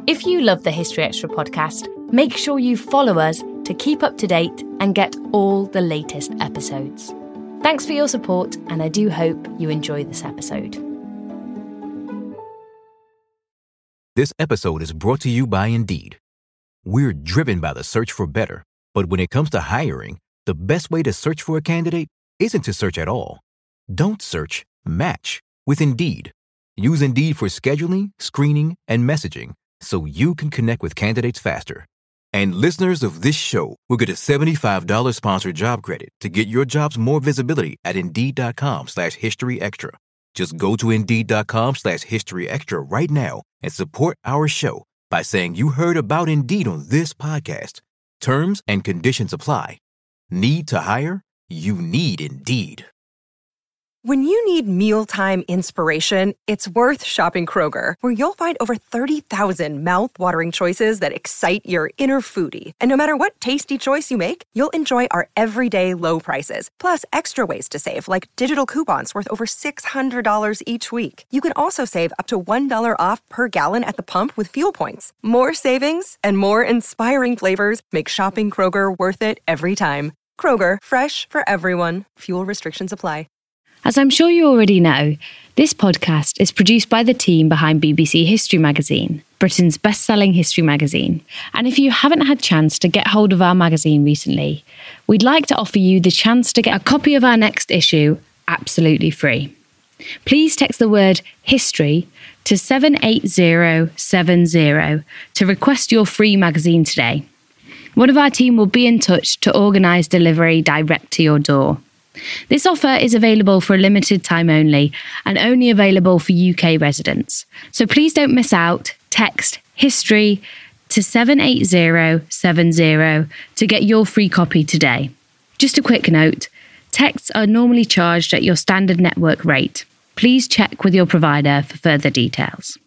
If you love the History Extra podcast, make sure you follow us to keep up to date and get all the latest episodes. Thanks for your support, and I do hope you enjoy this episode. This episode is brought to you by Indeed. We're driven by the search for better, but when it comes to hiring, the best way to search for a candidate isn't to search at all. Don't search, match with Indeed. Use Indeed for scheduling, screening, and messaging so you can connect with candidates faster. And listeners of this show will get a $75 sponsored job credit to get your jobs more visibility at Indeed.com/historyextra. Just go to Indeed.com/historyextra right now and support our show by saying you heard about Indeed on this podcast. Terms and conditions apply. Need to hire? You need Indeed. When you need mealtime inspiration, it's worth shopping Kroger, where you'll find over 30,000 mouth-watering choices that excite your inner foodie. And no matter what tasty choice you make, you'll enjoy our everyday low prices, plus extra ways to save, like digital coupons worth over $600 each week. You can also save up to $1 off per gallon at the pump with fuel points. More savings and more inspiring flavors make shopping Kroger worth it every time. Kroger, fresh for everyone. Fuel restrictions apply. As I'm sure you already know, this podcast is produced by the team behind BBC History Magazine, Britain's best-selling history magazine. And if you haven't had a chance to get hold of our magazine recently, we'd like to offer you the chance to get a copy of our next issue absolutely free. Please text the word HISTORY to 78070 to request your free magazine today. One of our team will be in touch to organise delivery direct to your door. This offer is available for a limited time only and only available for UK residents. So please don't miss out. Text HISTORY to 78070 to get your free copy today. Just a quick note, texts are normally charged at your standard network rate. Please check with your provider for further details.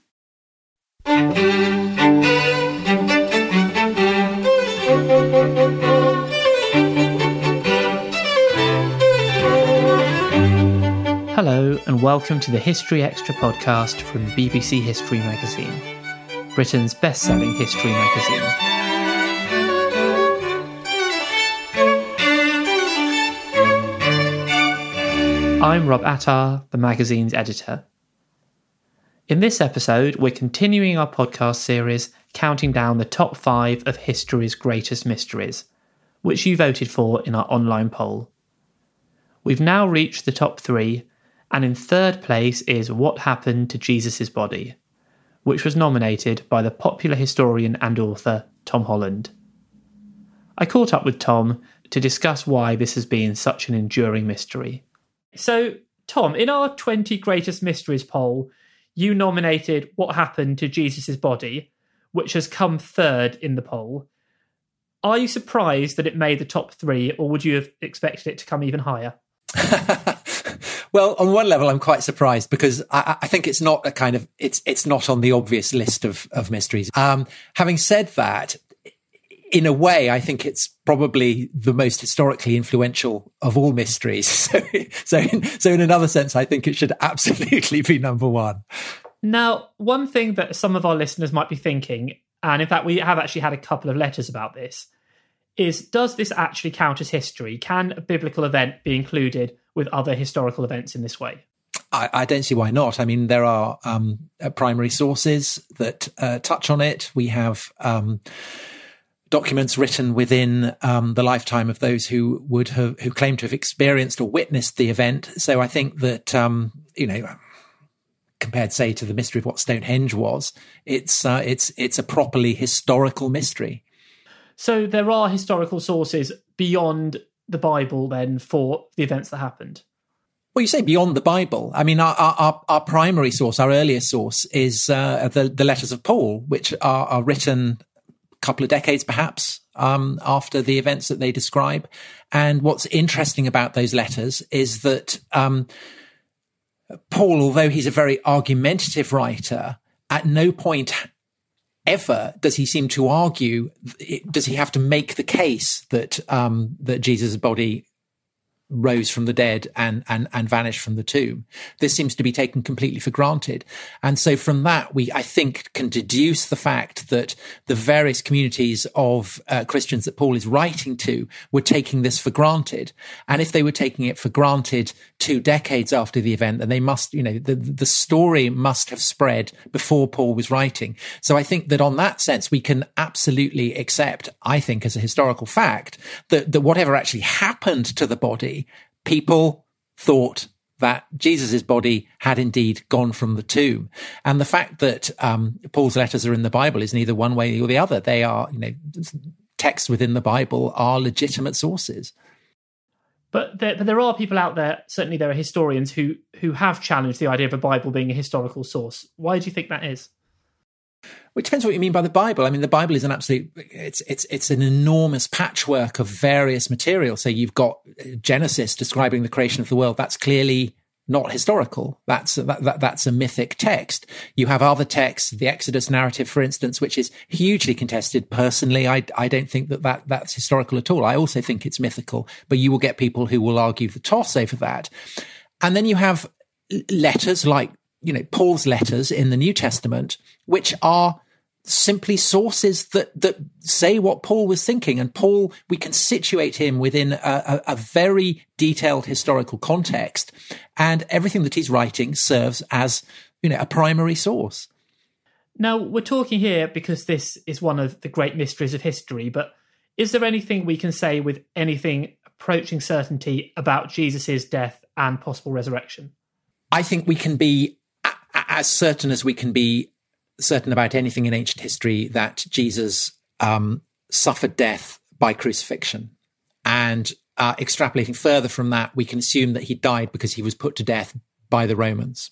Hello and welcome to the History Extra podcast from BBC History Magazine, Britain's best-selling history magazine. I'm Rob Attar, the magazine's editor. In this episode, we're continuing our podcast series counting down the top 5 of history's greatest mysteries, which you voted for in our online poll. We've now reached the top 3, and in third place is What Happened to Jesus' Body, which was nominated by the popular historian and author Tom Holland. I caught up with Tom to discuss why this has been such an enduring mystery. So, Tom, in our 20 greatest mysteries poll, you nominated What Happened to Jesus' Body, which has come third in the poll. Are you surprised that it made the top 3, or would you have expected it to come even higher? Well, on one level, I'm quite surprised because I think it's not a kind of, it's not on the obvious list of mysteries. Having said that, in a way, I think it's probably the most historically influential of all mysteries. So in another sense, I think it should absolutely be number 1. Now, one thing that some of our listeners might be thinking, and in fact, we have actually had a couple of letters about this, is does this actually count as history? Can a biblical event be included with other historical events in this way? I don't see why not. I mean, there are primary sources that touch on it. We have documents written within the lifetime of those who claim to have experienced or witnessed the event. So I think that compared, say, to the mystery of what Stonehenge was, it's a properly historical mystery. So there are historical sources beyond the Bible then for the events that happened? Well, you say beyond the Bible. I mean, our primary source, our earliest source, is the letters of Paul, which are written a couple of decades perhaps after the events that they describe. And what's interesting about those letters is that Paul, although he's a very argumentative writer, at no point ever does he seem to argue, does he have to make the case that that Jesus' body rose from the dead and vanished from the tomb. This seems to be taken completely for granted. And so from that, we, I think, can deduce the fact that the various communities of Christians that Paul is writing to were taking this for granted. And if they were taking it for granted 2 decades after the event, then they must, the story must have spread before Paul was writing. So I think that on that sense, we can absolutely accept, I think, as a historical fact, that whatever actually happened to the body, people thought that Jesus' body had indeed gone from the tomb. And the fact that Paul's letters are in the Bible is neither one way or the other. They are, texts within the Bible are legitimate sources. But there are people out there, certainly there are historians who have challenged the idea of a Bible being a historical source. Why do you think that is? Well, it depends what you mean by the Bible. I mean, the Bible is it's an enormous patchwork of various material. So you've got Genesis describing the creation of the world. That's clearly not historical. That's a mythic text. You have other texts, the Exodus narrative, for instance, which is hugely contested. Personally, I don't think that's historical at all. I also think it's mythical, but you will get people who will argue the toss over that. And then you have letters like, Paul's letters in the New Testament, which are simply sources that say what Paul was thinking. And Paul, we can situate him within a very detailed historical context, and everything that he's writing serves as, a primary source. Now, we're talking here because this is one of the great mysteries of history, but is there anything we can say with anything approaching certainty about Jesus's death and possible resurrection? I think we can be as certain as we can be certain about anything in ancient history that Jesus suffered death by crucifixion. And extrapolating further from that, we can assume that he died because he was put to death by the Romans.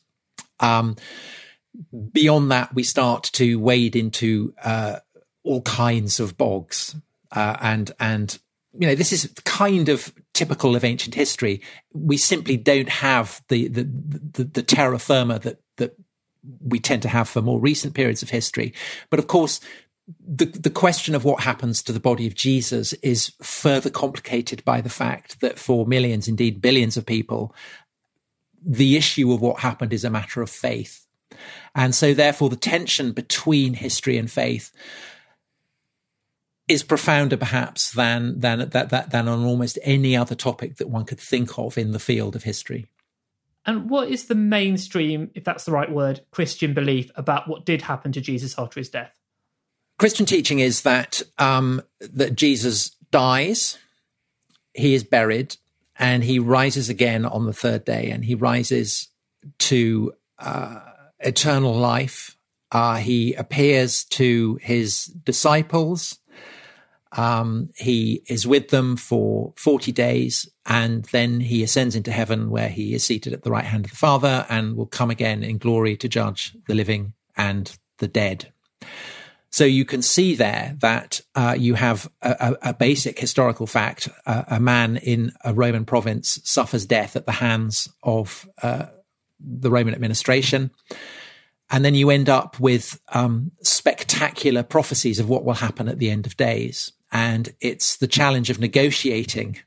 Beyond that, we start to wade into all kinds of bogs. And this is kind of typical of ancient history. We simply don't have the terra firma that we tend to have for more recent periods of history. But of course, the question of what happens to the body of Jesus is further complicated by the fact that for millions, indeed billions of people, the issue of what happened is a matter of faith. And so therefore the tension between history and faith is profounder perhaps than on almost any other topic that one could think of in the field of history. And what is the mainstream, if that's the right word, Christian belief about what did happen to Jesus after his death? Christian teaching is that that Jesus dies, he is buried, and he rises again on the third day, and he rises to eternal life. He appears to his disciples. He is with them for 40 days, and then he ascends into heaven where he is seated at the right hand of the Father and will come again in glory to judge the living and the dead. So you can see there that you have a basic historical fact. A man in a Roman province suffers death at the hands of the Roman administration. And then you end up with spectacular prophecies of what will happen at the end of days. And it's the challenge of negotiating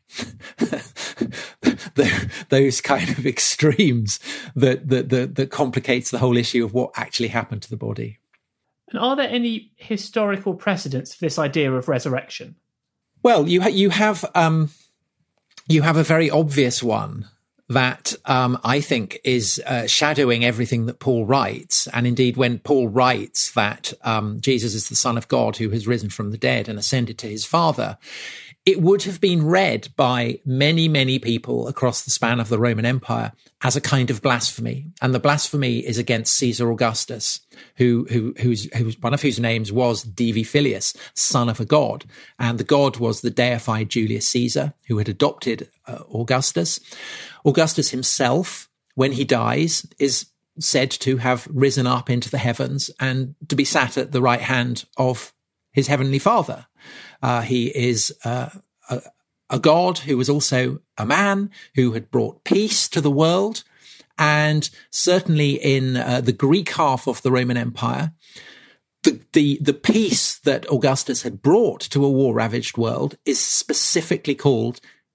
those kind of extremes that complicates the whole issue of what actually happened to the body. And are there any historical precedents for this idea of resurrection? Well, you have a very obvious one that I think is shadowing everything that Paul writes. And indeed, when Paul writes that Jesus is the Son of God who has risen from the dead and ascended to his Father, it would have been read by many, many people across the span of the Roman Empire as a kind of blasphemy. And the blasphemy is against Caesar Augustus, who's one of whose names was Divi Filius, son of a god. And the god was the deified Julius Caesar, who had adopted Augustus. Augustus himself, when he dies, is said to have risen up into the heavens and to be sat at the right hand of his heavenly Father. He is a god who was also a man who had brought peace to the world. And certainly in the Greek half of the Roman Empire, the peace that Augustus had brought to a war-ravaged world is specifically called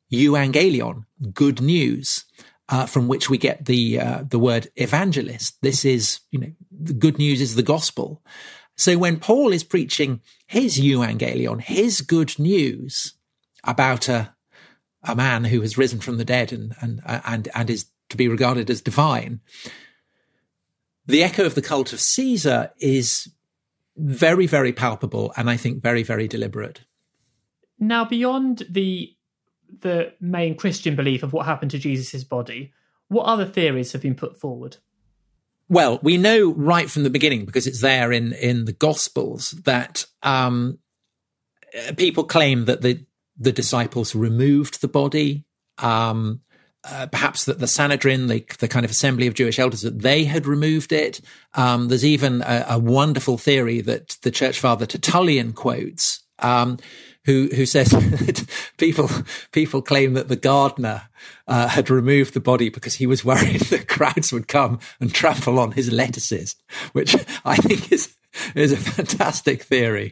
euangelion, good news, from which we get the word evangelist. This is, the good news is the gospel. So when Paul is preaching his euangelion, his good news about a man who has risen from the dead and is to be regarded as divine, the echo of the cult of Caesar is very, very palpable, and I think very, very deliberate. Now, beyond the main Christian belief of what happened to Jesus' body, what other theories have been put forward? Well, we know right from the beginning, because it's there in the Gospels, that people claim that the disciples removed the body. Perhaps that the Sanhedrin, the kind of assembly of Jewish elders, that they had removed it. There's even a wonderful theory that the church father Tertullian quotes, who says that people claim that the gardener had removed the body because he was worried that crowds would come and trample on his lettuces, which I think is a fantastic theory.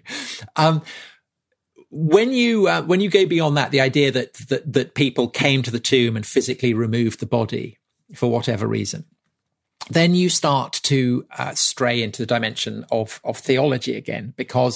When you go beyond that, the idea that people came to the tomb and physically removed the body for whatever reason, then you start to stray into the dimension of theology again, because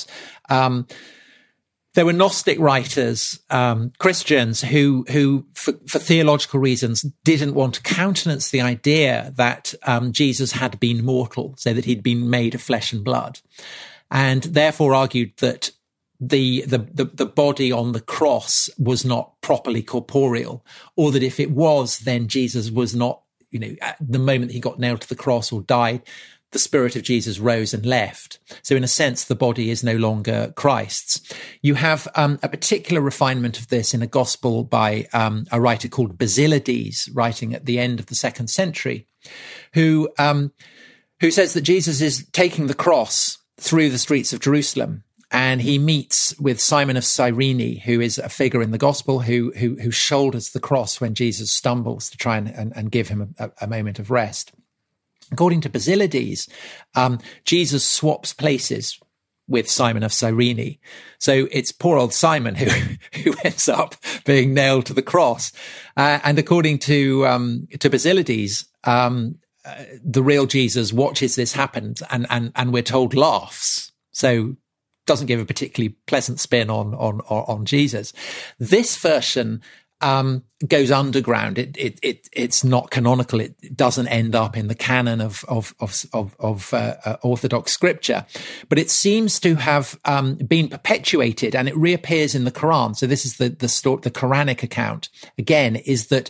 there were Gnostic writers, Christians who for theological reasons didn't want to countenance the idea that Jesus had been mortal, so that he'd been made of flesh and blood, and therefore argued that the body on the cross was not properly corporeal, or that if it was, then Jesus was not, at the moment he got nailed to the cross or died, the spirit of Jesus rose and left. So in a sense, the body is no longer Christ's. You have a particular refinement of this in a gospel by a writer called Basilides, writing at the end of the 2nd century, who says that Jesus is taking the cross through the streets of Jerusalem. And he meets with Simon of Cyrene, who is a figure in the gospel who shoulders the cross when Jesus stumbles to try and give him a moment of rest. According to Basilides, Jesus swaps places with Simon of Cyrene. So it's poor old Simon who ends up being nailed to the cross. And according to Basilides, the real Jesus watches this happen and we're told laughs. So doesn't give a particularly pleasant spin on Jesus. This version goes underground. It's not canonical. It doesn't end up in the canon of Orthodox scripture, but it seems to have been perpetuated, and it reappears in the Quran. So this is the Quranic account. Again, is that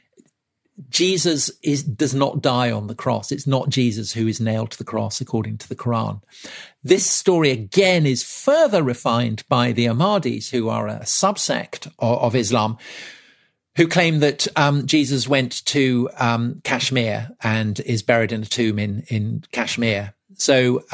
Jesus does not die on the cross. It's not Jesus who is nailed to the cross, according to the Quran. This story, again, is further refined by the Ahmadis, who are a subsect of Islam, who claim that Jesus went to Kashmir and is buried in a tomb in Kashmir. So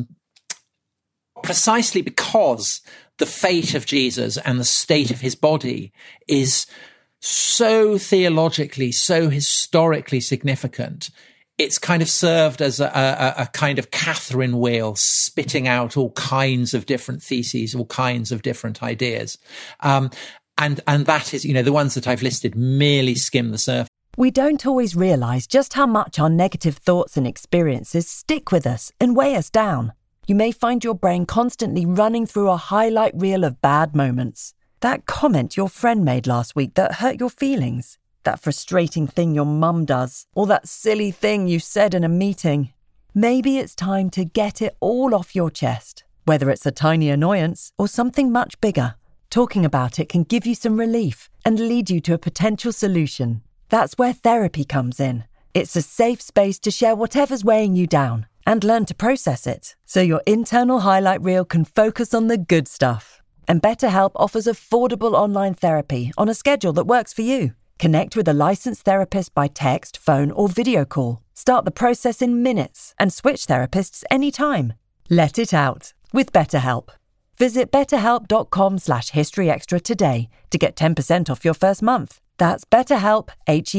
precisely because the fate of Jesus and the state of his body is so theologically, so historically significant, it's kind of served as a kind of Catherine wheel, spitting out all kinds of different theses, all kinds of different ideas. And that is, the ones that I've listed merely skim the surface. We don't always realise just how much our negative thoughts and experiences stick with us and weigh us down. You may find your brain constantly running through a highlight reel of bad moments. That comment your friend made last week that hurt your feelings. That frustrating thing your mum does. Or that silly thing you said in a meeting. Maybe it's time to get it all off your chest. Whether it's a tiny annoyance or something much bigger. Talking about it can give you some relief and lead you to a potential solution. That's where therapy comes in. It's a safe space to share whatever's weighing you down and learn to process it, so your internal highlight reel can focus on the good stuff. And BetterHelp offers affordable online therapy on a schedule that works for you. Connect with a licensed therapist by text, phone, or video call. Start the process in minutes and switch therapists anytime. Let it out with BetterHelp. Visit betterhelp.com/historyextra today to get 10% off your first month. That's BetterHelp,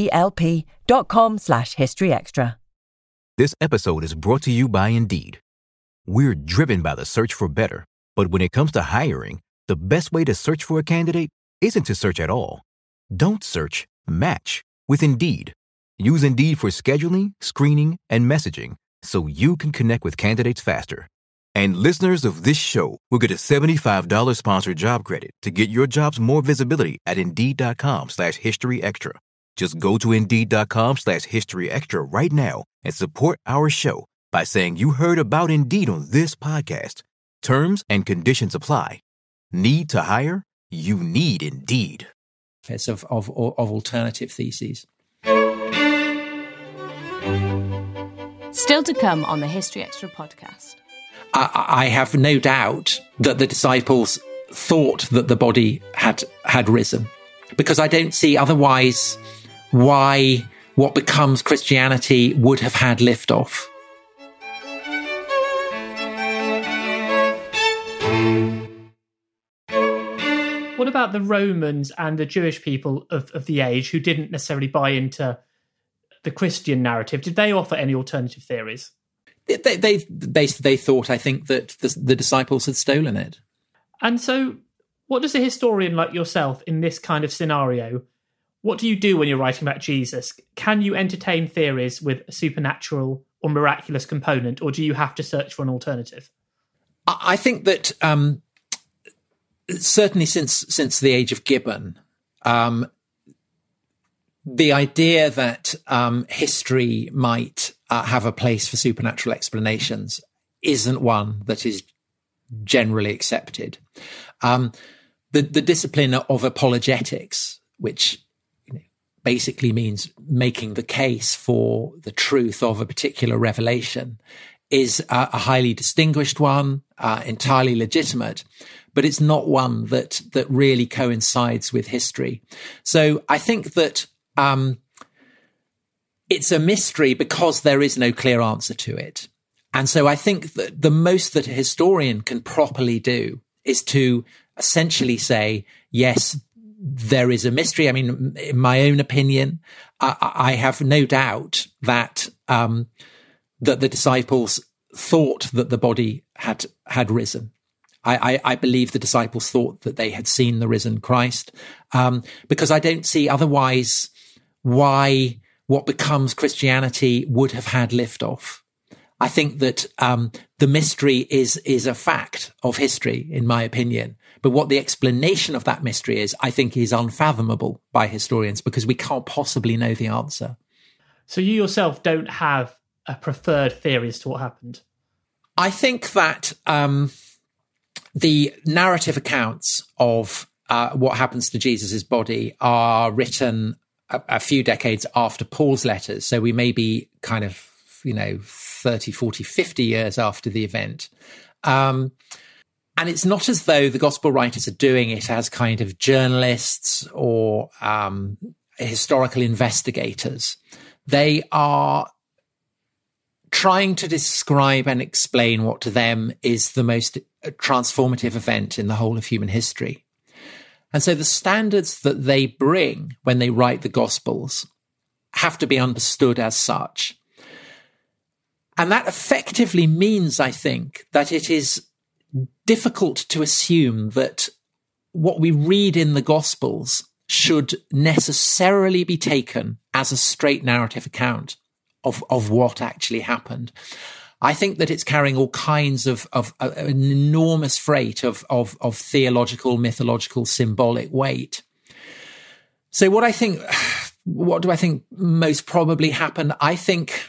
HELP.com/historyextra. This episode is brought to you by Indeed. We're driven by the search for better, but when it comes to hiring, the best way to search for a candidate isn't to search at all. Don't search, match with Indeed. Use Indeed for scheduling, screening, and messaging so you can connect with candidates faster. And listeners of this show will get a $75 sponsored job credit to get your jobs more visibility at Indeed.com/History Extra. Just go to Indeed.com/History Extra right now and support our show by saying you heard about Indeed on this podcast. Terms and conditions apply. Need to hire? You need Indeed. Of alternative theses. Still to come on the History Extra podcast. I have no doubt that the disciples thought that the body had risen, because I don't see otherwise why what becomes Christianity would have had liftoff. What about the Romans and the Jewish people of the age who didn't necessarily buy into the Christian narrative? Did they offer any alternative theories? They thought, I think, that the disciples had stolen it. And so what does a historian like yourself in this kind of scenario, what do you do when you're writing about Jesus? Can you entertain theories with a supernatural or miraculous component, or do you have to search for an alternative? I think that certainly since the age of Gibbon, the idea that history might have a place for supernatural explanations isn't one that is generally accepted. The discipline of apologetics, which basically means making the case for the truth of a particular revelation, is a highly distinguished one, entirely legitimate, but it's not one that really coincides with history. So I think that it's a mystery because there is no clear answer to it. And so I think that the most that a historian can properly do is to essentially say, yes, there is a mystery. I mean, in my own opinion, I have no doubt that that the disciples thought that the body had risen. I believe the disciples thought that they had seen the risen Christ, because I don't see otherwise why what becomes Christianity would have had liftoff. I think that the mystery is a fact of history, in my opinion. But what the explanation of that mystery is, I think, is unfathomable by historians because we can't possibly know the answer. So you yourself don't have a preferred theory as to what happened? I think that the narrative accounts of what happens to Jesus' body are written a few decades after Paul's letters. So we may be kind of, 30, 40, 50 years after the event. And it's not as though the gospel writers are doing it as kind of journalists or historical investigators. They are trying to describe and explain what to them is the most transformative event in the whole of human history. And so the standards that they bring when they write the Gospels have to be understood as such. And that effectively means, I think, that it is difficult to assume that what we read in the Gospels should necessarily be taken as a straight narrative account of what actually happened. I think that it's carrying all kinds of an enormous freight of theological, mythological, symbolic weight. So what do I think most probably happened? I think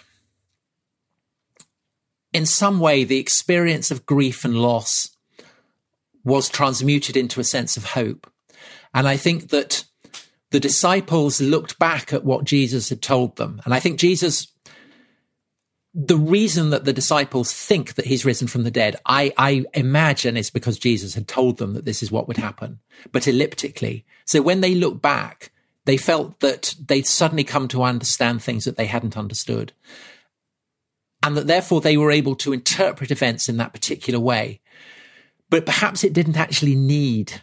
in some way the experience of grief and loss was transmuted into a sense of hope. And I think that the disciples looked back at what Jesus had told them. And I think the reason that the disciples think that he's risen from the dead, I imagine is because Jesus had told them that this is what would happen, but elliptically. So when they look back, they felt that they'd suddenly come to understand things that they hadn't understood. And that therefore they were able to interpret events in that particular way. But perhaps it didn't actually need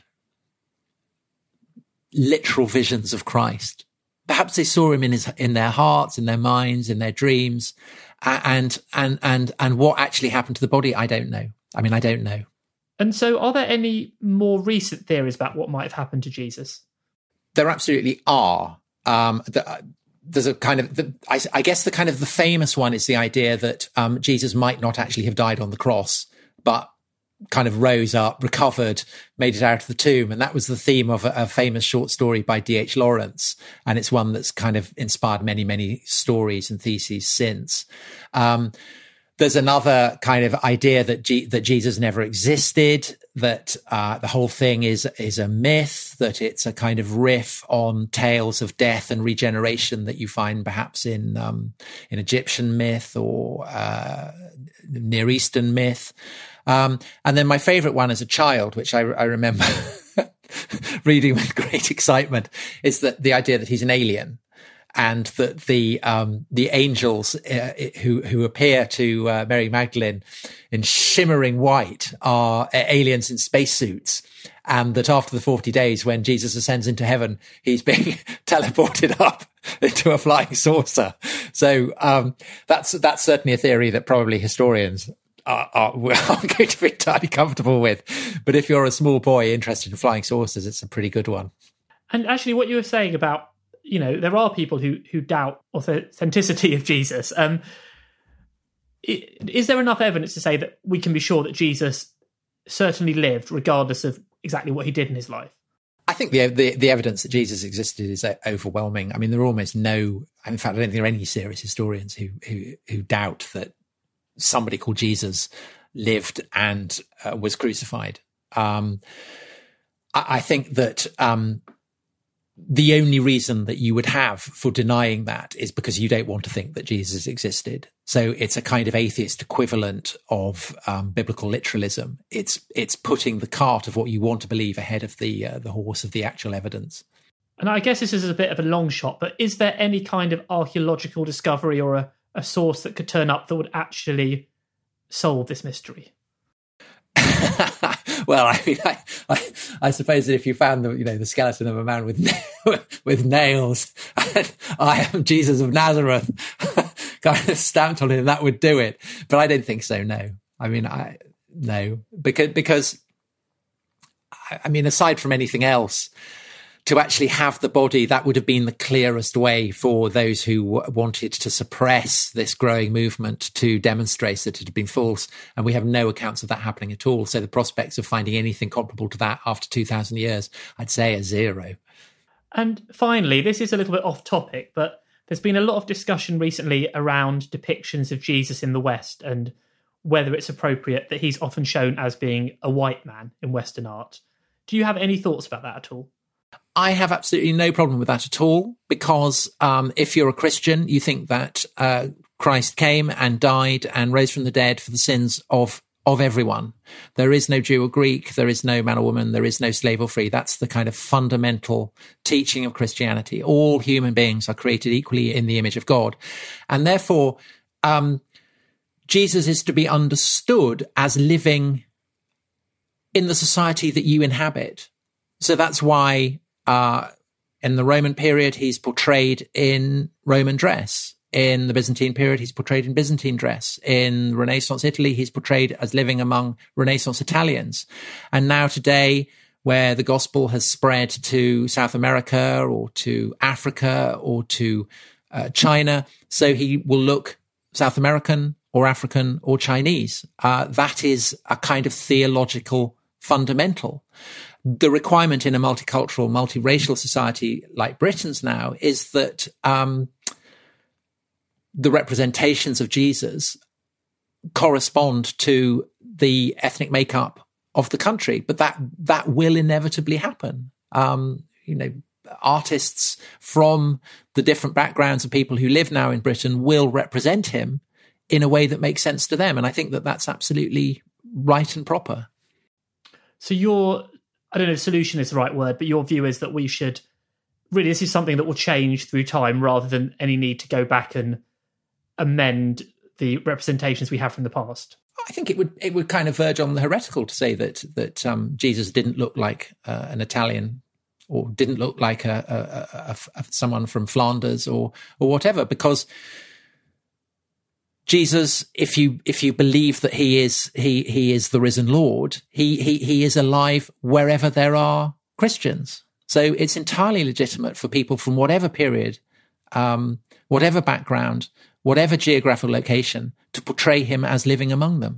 literal visions of Christ. Perhaps they saw him in their hearts, in their minds, in their dreams. And what actually happened to the body, I don't know. I don't know. And so are there any more recent theories about what might have happened to Jesus? There absolutely are. There's a kind of, I guess the kind of the famous one is the idea that Jesus might not actually have died on the cross, but kind of rose up, recovered, made it out of the tomb. And that was the theme of a famous short story by D.H. Lawrence. And it's one that's kind of inspired many, many stories and theses since. There's another kind of idea that Jesus never existed, that the whole thing is a myth, that it's a kind of riff on tales of death and regeneration that you find perhaps in Egyptian myth or Near Eastern myth. And then my favorite one as a child, which I remember reading with great excitement, is that the idea that he's an alien. And that the angels who appear to Mary Magdalene in shimmering white are aliens in spacesuits, and that after the 40 days, when Jesus ascends into heaven, he's being teleported up into a flying saucer. So that's certainly a theory that probably historians aren't going to be entirely comfortable with. But if you're a small boy interested in flying saucers, it's a pretty good one. And actually, what you were saying about, there are people who doubt authenticity of Jesus. Is there enough evidence to say that we can be sure that Jesus certainly lived, regardless of exactly what he did in his life? I think the evidence that Jesus existed is overwhelming. I mean, there are almost no. In fact, I don't think there are any serious historians who doubt that somebody called Jesus lived and was crucified. I think that. The only reason that you would have for denying that is because you don't want to think that Jesus existed. So it's a kind of atheist equivalent of biblical literalism. It's putting the cart of what you want to believe ahead of the horse of the actual evidence. And I guess this is a bit of a long shot, but is there any kind of archaeological discovery or a source that could turn up that would actually solve this mystery? Well, I mean, I suppose that if you found the skeleton of a man with nails, and I am Jesus of Nazareth, kind of stamped on him, that would do it. But I don't think so. No, I mean, no, because I mean, aside from anything else, to actually have the body, that would have been the clearest way for those who wanted to suppress this growing movement to demonstrate that it had been false. And we have no accounts of that happening at all. So the prospects of finding anything comparable to that after 2,000 years, I'd say, are zero. And finally, this is a little bit off topic, but there's been a lot of discussion recently around depictions of Jesus in the West and whether it's appropriate that he's often shown as being a white man in Western art. Do you have any thoughts about that at all? I have absolutely no problem with that at all, because if you're a Christian, you think that Christ came and died and rose from the dead for the sins of everyone. There is no Jew or Greek, there is no man or woman, there is no slave or free. That's the kind of fundamental teaching of Christianity. All human beings are created equally in the image of God. And therefore, Jesus is to be understood as living in the society that you inhabit. So that's why in the Roman period, he's portrayed in Roman dress. In the Byzantine period, he's portrayed in Byzantine dress. In Renaissance Italy, he's portrayed as living among Renaissance Italians. And now today, where the gospel has spread to South America or to Africa or to China, so he will look South American or African or Chinese. That is a kind of theological fundamental. The requirement in a multicultural, multiracial society like Britain's now is that the representations of Jesus correspond to the ethnic makeup of the country, but that will inevitably happen. Artists from the different backgrounds of people who live now in Britain will represent him in a way that makes sense to them, and I think that that's absolutely right and proper. So I don't know if solution is the right word, but your view is that we should really, this is something that will change through time rather than any need to go back and amend the representations we have from the past. I think it would kind of verge on the heretical to say that Jesus didn't look like an Italian or didn't look like a someone from Flanders or whatever, because Jesus, if you believe that he is the risen Lord, he is alive wherever there are Christians. So it's entirely legitimate for people from whatever period, whatever background, whatever geographical location, to portray him as living among them.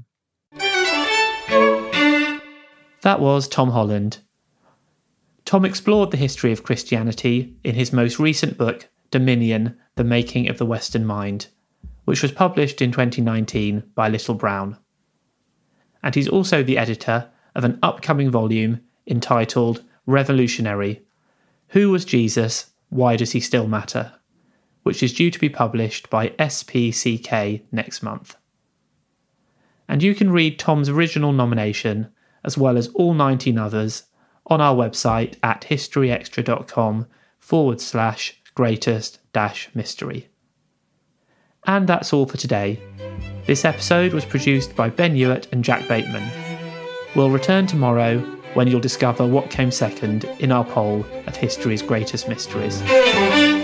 That was Tom Holland. Tom explored the history of Christianity in his most recent book, Dominion, The Making of the Western Mind, which was published in 2019 by Little Brown. And he's also the editor of an upcoming volume entitled Revolutionary: Who Was Jesus? Why Does He Still Matter?, which is due to be published by SPCK next month. And you can read Tom's original nomination, as well as all 19 others, on our website at historyextra.com/greatest-mystery. And that's all for today. This episode was produced by Ben Hewitt and Jack Bateman. We'll return tomorrow when you'll discover what came second in our poll of history's greatest mysteries.